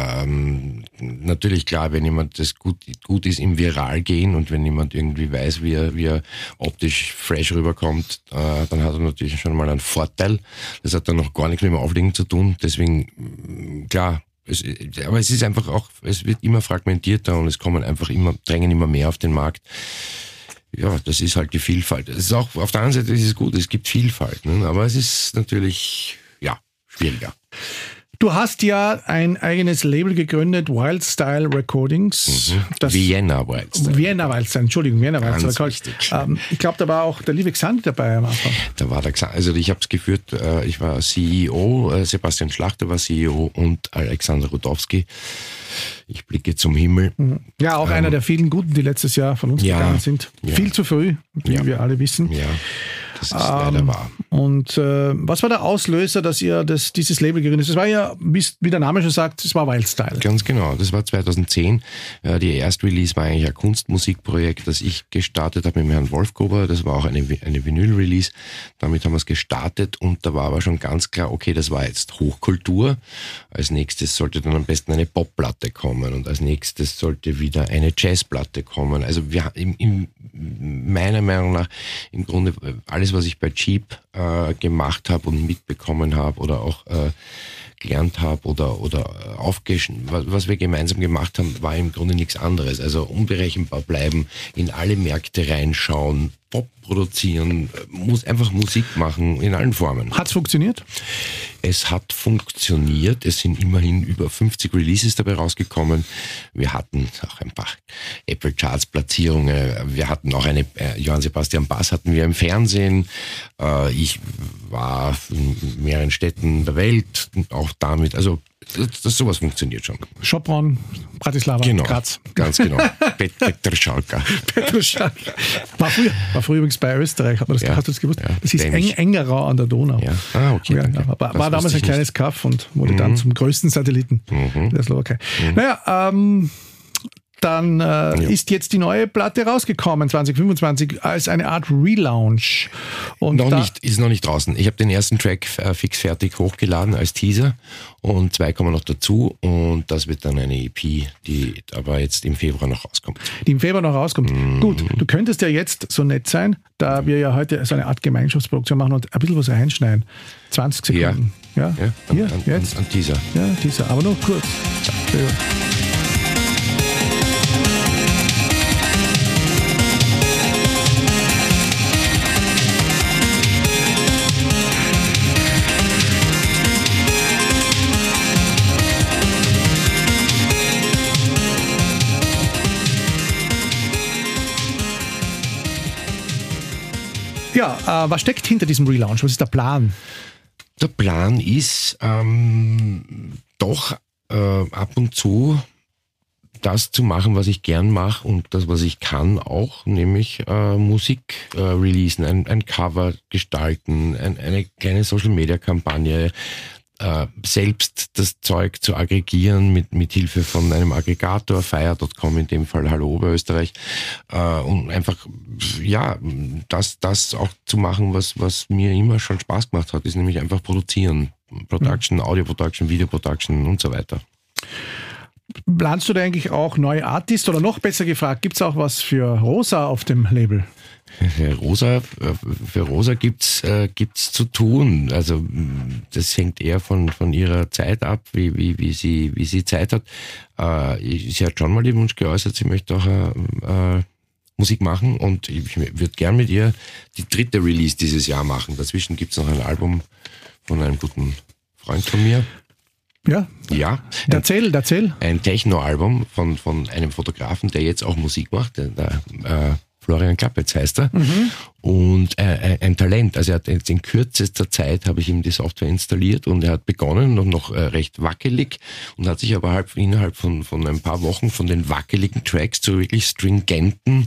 Natürlich klar, wenn jemand das gut ist im Viral gehen und wenn jemand irgendwie weiß, wie er optisch fresh rüberkommt, dann hat er natürlich schon mal einen Vorteil. Das hat dann noch gar nichts mit dem Auflegen zu tun. Deswegen, klar, aber es ist einfach auch, es wird immer fragmentierter und es drängen immer mehr auf den Markt. Ja, das ist halt die Vielfalt. Es ist auch, auf der anderen Seite ist es gut, es gibt Vielfalt, ne? Aber es ist natürlich, schwieriger. Du hast ja ein eigenes Label gegründet, Wildstyle Recordings. Vienna Wildstyle, Entschuldigung, Vienna Wildstyle Recordings. Ich glaube, da war auch der liebe Xandi dabei am Anfang. Da war der Xandi, also ich habe es geführt, ich war CEO, Sebastian Schlachter war CEO und Alexander Rudowski. Ich blicke zum Himmel. Ja, auch einer der vielen Guten, die letztes Jahr von uns gegangen sind. Ja. Viel zu früh, wie wir alle wissen. Ja, das ist leider wahr. Und was war der Auslöser, dass ihr dieses Label gegründet habt? Das war ja, wie der Name schon sagt, es war Wildstyle. Ganz genau, das war 2010. Die Erstrelease war eigentlich ein Kunstmusikprojekt, das ich gestartet habe mit Herrn Wolfgruber. Das war auch eine Vinyl-Release. Damit haben wir es gestartet und da war aber schon ganz klar, okay, das war jetzt Hochkultur. Als nächstes sollte dann am besten eine Popplatte kommen und als nächstes sollte wieder eine Jazzplatte kommen. Also wir meiner Meinung nach im Grunde alles, was ich bei Cheap gemacht habe und mitbekommen habe oder auch gelernt habe oder was wir gemeinsam gemacht haben, war im Grunde nichts anderes. Also unberechenbar bleiben, in alle Märkte reinschauen, Pop produzieren, muss einfach Musik machen in allen Formen. Hat's funktioniert? Es hat funktioniert. Es sind immerhin über 50 Releases dabei rausgekommen. Wir hatten auch ein paar Apple Charts Platzierungen. Wir hatten auch eine Johann Sebastian Bach hatten wir im Fernsehen. Ich war in mehreren Städten der Welt, auch damit. Also sowas funktioniert schon. Sopron, Bratislava, genau, Graz. Ganz genau. Petroschalka. War früher übrigens bei Österreich, hat man das, hast du das gewusst? Ja, das ist Engerau an der Donau. Ja. Okay. War damals ein kleines Kaff und wurde dann zum größten Satelliten der Slowakei. Naja, dann ist jetzt die neue Platte rausgekommen, 2025, als eine Art Relaunch. Und ist noch nicht draußen. Ich habe den ersten Track fix fertig hochgeladen als Teaser und 2 kommen noch dazu und das wird dann eine EP, die aber jetzt im Februar noch rauskommt. Die im Februar noch rauskommt. Gut, du könntest ja jetzt so nett sein, da wir ja heute so eine Art Gemeinschaftsproduktion machen und ein bisschen was reinschneiden. 20 Sekunden. Ja. Hier, jetzt. An Teaser. Ja, Teaser, aber nur kurz. Ja. Ja, was steckt hinter diesem Relaunch? Was ist der Plan? Der Plan ist doch ab und zu das zu machen, was ich gern mache und das, was ich kann auch, nämlich Musik releasen, ein Cover gestalten, eine kleine Social-Media-Kampagne, selbst das Zeug zu aggregieren mit Hilfe von einem Aggregator, fire.com in dem Fall, Hallo Oberösterreich, und einfach, ja, das auch zu machen, was mir immer schon Spaß gemacht hat, ist nämlich einfach produzieren. Production, Audio-Production, Video-Production und so weiter. Planst du da eigentlich auch neue Artists oder noch besser gefragt, gibt es auch was für Rosa auf dem Label? Für Rosa gibt's zu tun. Also das hängt eher von ihrer Zeit ab, wie sie Zeit hat. Sie hat schon mal den Wunsch geäußert, sie möchte auch Musik machen und ich würde gern mit ihr die 3. Release dieses Jahr machen. Dazwischen gibt's noch ein Album von einem guten Freund von mir. Ja? Ja. Erzähl. Ein Techno-Album von einem Fotografen, der jetzt auch Musik macht, der Florian Klappetz heißt er. Und ein Talent. Also er hat jetzt in kürzester Zeit habe ich ihm die Software installiert und er hat begonnen, noch recht wackelig und hat sich aber innerhalb von ein paar Wochen von den wackeligen Tracks zu wirklich stringenten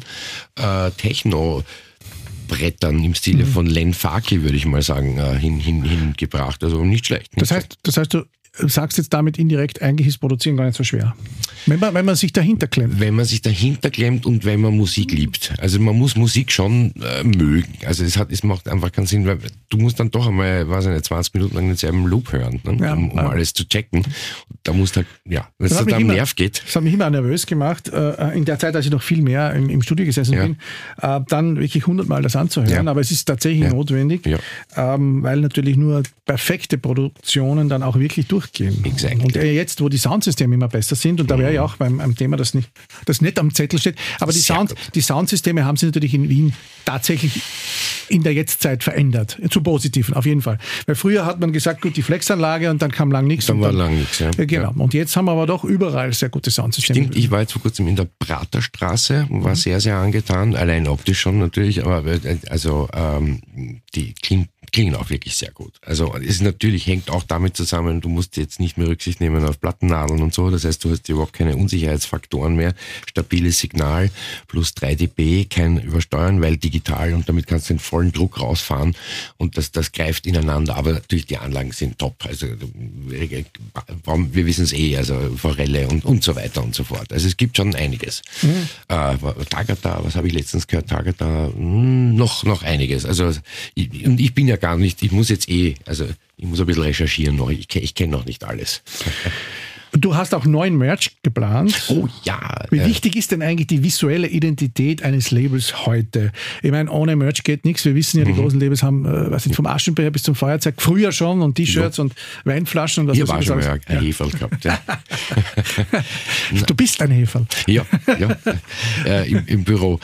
Techno-Brettern im Stile von Len Faki, würde ich mal sagen, hingebracht. Also nicht schlecht. Das heißt, du sagst jetzt damit indirekt, eigentlich ist Produzieren gar nicht so schwer. Wenn man sich dahinter klemmt. Wenn man sich dahinter klemmt und wenn man Musik liebt. Also man muss Musik schon mögen. Also es macht einfach keinen Sinn, weil du musst dann doch einmal, 20 Minuten lang denselben Loop hören, ne? Um alles zu checken. Da musst halt, wenn es da am Nerv geht. Das hat mich immer nervös gemacht, in der Zeit, als ich noch viel mehr im Studio gesessen bin, dann wirklich 100-mal das anzuhören. Aber es ist tatsächlich notwendig, weil natürlich nur perfekte Produktionen dann auch wirklich durchgehen. Exactly. Und jetzt, wo die Soundsysteme immer besser sind, und da wäre ja auch beim Thema, das nicht am Zettel steht, aber die Soundsysteme haben sich natürlich in Wien tatsächlich in der Jetztzeit verändert. Zu Positiven, auf jeden Fall. Weil früher hat man gesagt, gut, die Flexanlage und dann kam lang nichts. Dann war lang nichts, ja. Genau. Und jetzt haben wir aber doch überall sehr gute Soundsysteme. Stimmt, ich war jetzt vor kurzem in der Praterstraße, war sehr, sehr angetan, allein optisch schon natürlich, aber also die klingen auch wirklich sehr gut. Also es natürlich hängt auch damit zusammen, du musst jetzt nicht mehr Rücksicht nehmen auf Plattennadeln und so, das heißt, du hast überhaupt keine Unsicherheitsfaktoren mehr, stabiles Signal plus 3 dB, kein Übersteuern, weil digital und damit kannst du den vollen Druck rausfahren und das greift ineinander, aber natürlich die Anlagen sind top, also wir wissen es also Forelle und so weiter und so fort. Also es gibt schon einiges. Tagata, was habe ich letztens gehört? Tagata, noch einiges. Also ich bin ja gar nicht, ich muss jetzt also ich muss ein bisschen recherchieren noch, ich kenne noch nicht alles. Du hast auch neuen Merch geplant. Oh ja. Wie wichtig ist denn eigentlich die visuelle Identität eines Labels heute? Ich meine, ohne Merch geht nichts. Wir wissen ja, die großen Labels haben, vom Aschenbecher bis zum Feuerzeug, früher schon und T-Shirts und Weinflaschen und was ich war schon mal ein Heferl gehabt. Ja. Du bist ein Heferl. Ja, im Büro.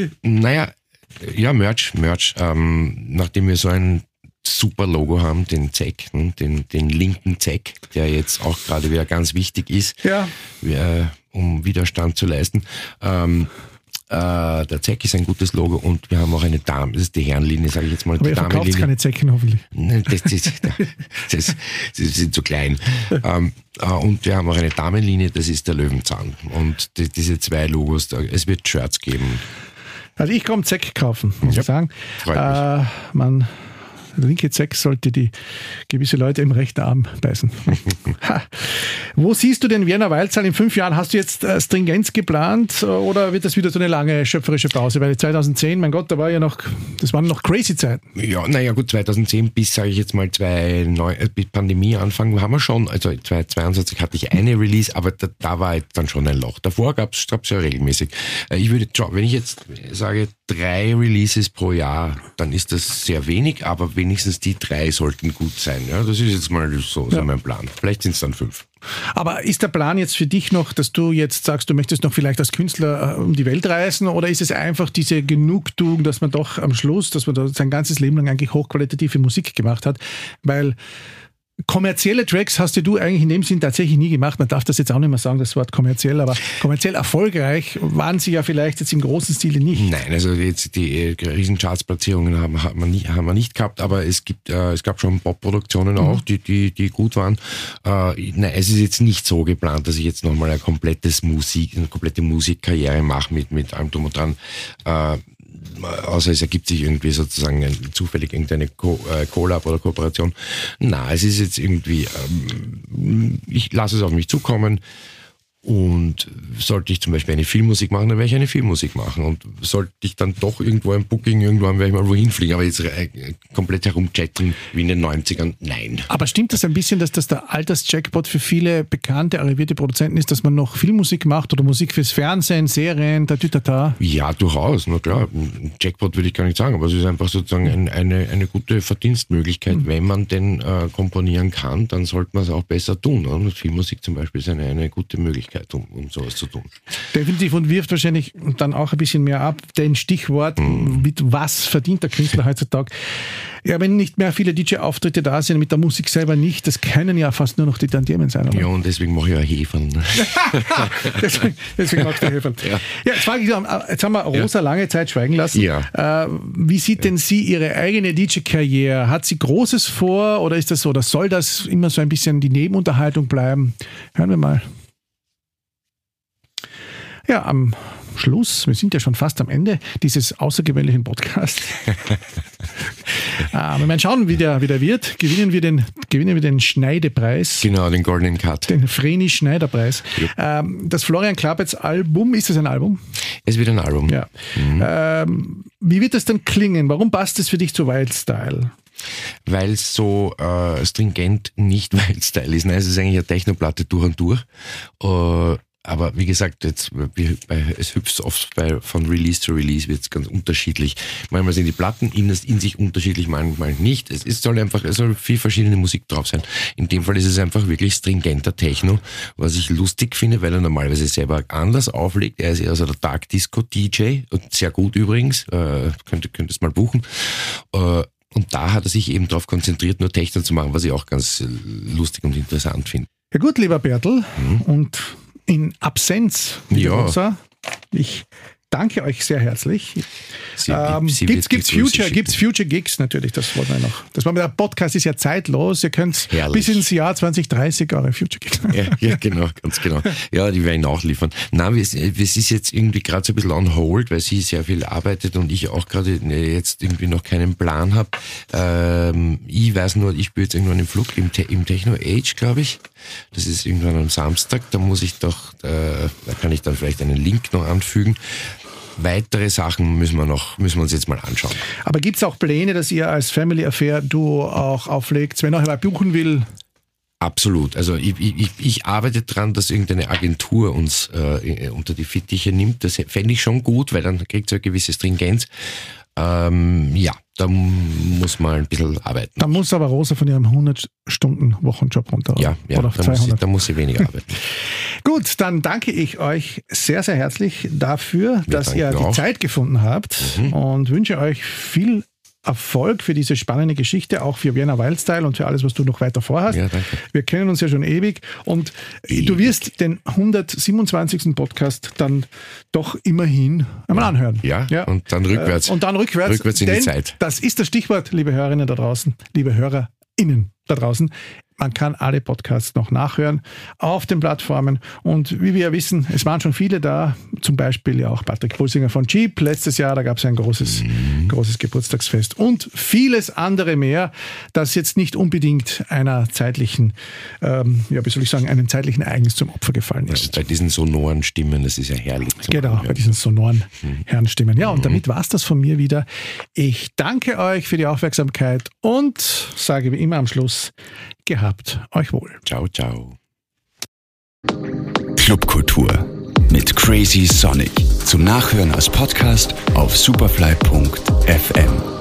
Merch. Nachdem wir so ein super Logo haben, den Zeck, den linken Zeck, der jetzt auch gerade wieder ganz wichtig ist, um Widerstand zu leisten. Der Zeck ist ein gutes Logo und wir haben auch eine Dame, das ist die Herrenlinie, sage ich jetzt mal. Aber ihr verkauft keine Zecken hoffentlich. Nein, das sind zu klein. Und wir haben auch eine Damenlinie, das ist der Löwenzahn. Und diese 2 Logos, es wird Shirts geben. Also ich komme Zeck kaufen, muss ich sagen. Freut mich. linke Zweck sollte die gewisse Leute im rechten Arm beißen. Wo siehst du den Wiener Waldsaal in 5 Jahren? Hast du jetzt Stringenz geplant oder wird das wieder so eine lange schöpferische Pause? Weil 2010, mein Gott, das waren noch crazy Zeiten. Ja, naja gut, 2010 bis, sage ich jetzt mal, bis Pandemie anfangen haben wir schon. Also 2022 hatte ich eine Release, aber da war dann schon ein Loch. Davor gab's ja regelmäßig. Ich würde, wenn ich jetzt sage 3 Releases pro Jahr, dann ist das sehr wenig, aber wenigstens die 3 sollten gut sein. Ja, das ist jetzt mal so mein Plan. Vielleicht sind es dann 5. Aber ist der Plan jetzt für dich noch, dass du jetzt sagst, du möchtest noch vielleicht als Künstler um die Welt reisen, oder ist es einfach diese Genugtuung, dass man doch am Schluss, dass man da sein ganzes Leben lang eigentlich hochqualitative Musik gemacht hat? Weil kommerzielle Tracks hast du eigentlich in dem Sinn tatsächlich nie gemacht. Man darf das jetzt auch nicht mehr sagen, das Wort kommerziell, aber kommerziell erfolgreich waren sie ja vielleicht jetzt im großen Stile nicht. Nein, also jetzt die riesen Charts-Platzierungen haben wir nicht gehabt, aber es gab schon Pop-Produktionen auch, die gut waren. Nein, es ist jetzt nicht so geplant, dass ich jetzt nochmal eine komplette Musikkarriere mache mit allem drum und dran. Außer es ergibt sich irgendwie sozusagen zufällig irgendeine Collab oder Kooperation. Na, es ist jetzt irgendwie, ich lasse es auf mich zukommen. Und sollte ich zum Beispiel eine Filmmusik machen, dann werde ich eine Filmmusik machen. Und sollte ich dann doch irgendwo ein Booking irgendwann, werde ich mal wohin fliegen. Aber jetzt komplett herumchatten wie in den 90ern, nein. Aber stimmt das ein bisschen, dass das der Altersjackpot für viele bekannte, arrivierte Produzenten ist, dass man noch Filmmusik macht oder Musik fürs Fernsehen, Serien, da? Ja, durchaus. Na klar, Jackpot würde ich gar nicht sagen, aber es ist einfach sozusagen eine gute Verdienstmöglichkeit. Wenn man denn komponieren kann, dann sollte man es auch besser tun. Und Filmmusik zum Beispiel ist eine gute Möglichkeit, um sowas zu tun. Definitiv, und wirft wahrscheinlich dann auch ein bisschen mehr ab. Denn Stichwort, mit was verdient der Künstler heutzutage? Ja, wenn nicht mehr viele DJ-Auftritte da sind, mit der Musik selber nicht, das können ja fast nur noch die Tantiemen sein. Oder? Ja, und deswegen mache ich ja Heferl. deswegen macht der Heferl. Ja, jetzt frage ich, jetzt haben wir Rosa lange Zeit schweigen lassen. Ja. Wie sieht denn sie ihre eigene DJ-Karriere? Hat sie Großes vor oder ist das so? Oder soll das immer so ein bisschen die Nebenunterhaltung bleiben? Hören wir mal. Ja, am Schluss, wir sind ja schon fast am Ende dieses außergewöhnlichen Podcasts. Wir werden schauen, wie der wird. Gewinnen wir den Schneidepreis. Genau, den Golden Cut. Den Vreni-Schneider-Preis. Ja. Das Florian Klapetz-Album, ist das ein Album? Es wird ein Album. Ja. Wie wird das dann klingen? Warum passt es für dich zu Wildstyle? Weil es so stringent nicht Wildstyle ist. Nein, es ist eigentlich eine Technoplatte durch und durch. Aber wie gesagt, es hüpft oft von Release zu Release, wird es ganz unterschiedlich. Manchmal sind die Platten in sich unterschiedlich, manchmal nicht. Es soll viel verschiedene Musik drauf sein. In dem Fall ist es einfach wirklich stringenter Techno, was ich lustig finde, weil er normalerweise selber anders auflegt. Er ist eher so der Dark Disco DJ und sehr gut übrigens, könntest mal buchen. Und da hat er sich eben darauf konzentriert, nur Techno zu machen, was ich auch ganz lustig und interessant finde. Ja gut, lieber Bertel, und in Absenz, Rosa, ich danke euch sehr herzlich. Gibt's Future Gigs natürlich, das wollen wir noch. Der Podcast ist ja zeitlos, ihr könnt bis ins Jahr 2030 eure Future Gigs. Ja, genau, ganz genau. Ja, die werden auch liefern. Nein, es ist jetzt irgendwie gerade so ein bisschen on hold, weil sie sehr viel arbeitet und ich auch gerade jetzt irgendwie noch keinen Plan habe. Ich weiß nur, ich spiele jetzt irgendwann im Flug im Techno Age, glaube ich. Das ist irgendwann am Samstag, da kann ich dann vielleicht einen Link noch anfügen. Weitere Sachen müssen wir uns jetzt mal anschauen. Aber gibt es auch Pläne, dass ihr als Family Affair Duo auch auflegt, wenn euch wer buchen will? Absolut. Also ich arbeite dran, dass irgendeine Agentur uns unter die Fittiche nimmt. Das fände ich schon gut, weil dann kriegt es eine gewisse Stringenz. Da muss man ein bisschen arbeiten. Da muss aber Rosa von ihrem 100-Stunden-Wochenjob runter. Ja, oder 200. Da muss sie weniger arbeiten. Gut, dann danke ich euch sehr, sehr herzlich dafür, dass ihr die Zeit gefunden habt und wünsche euch viel Erfolg für diese spannende Geschichte, auch für Wiener Wildstyle und für alles, was du noch weiter vorhast. Ja, danke. Wir kennen uns ja schon ewig und du wirst den 127. Podcast dann doch immerhin einmal anhören. Ja, und dann rückwärts. Rückwärts in die Zeit. Das ist das Stichwort, liebe Hörerinnen da draußen, liebe HörerInnen da draußen. Man kann alle Podcasts noch nachhören auf den Plattformen. Und wie wir ja wissen, es waren schon viele da, zum Beispiel ja auch Patrick Pulsinger von Jeep. Letztes Jahr, da gab es ein großes großes Geburtstagsfest und vieles andere mehr, das jetzt nicht unbedingt einer zeitlichen, einem zeitlichen Ereignis zum Opfer gefallen ist. Also bei diesen sonoren Stimmen, das ist ja herrlich. Genau, bei diesen sonoren Herrenstimmen. Ja, und damit war es das von mir wieder. Ich danke euch für die Aufmerksamkeit und sage wie immer am Schluss, gehabt euch wohl. Ciao, ciao. Clubkultur mit Crazy Sonic. Zum Nachhören als Podcast auf superfly.fm.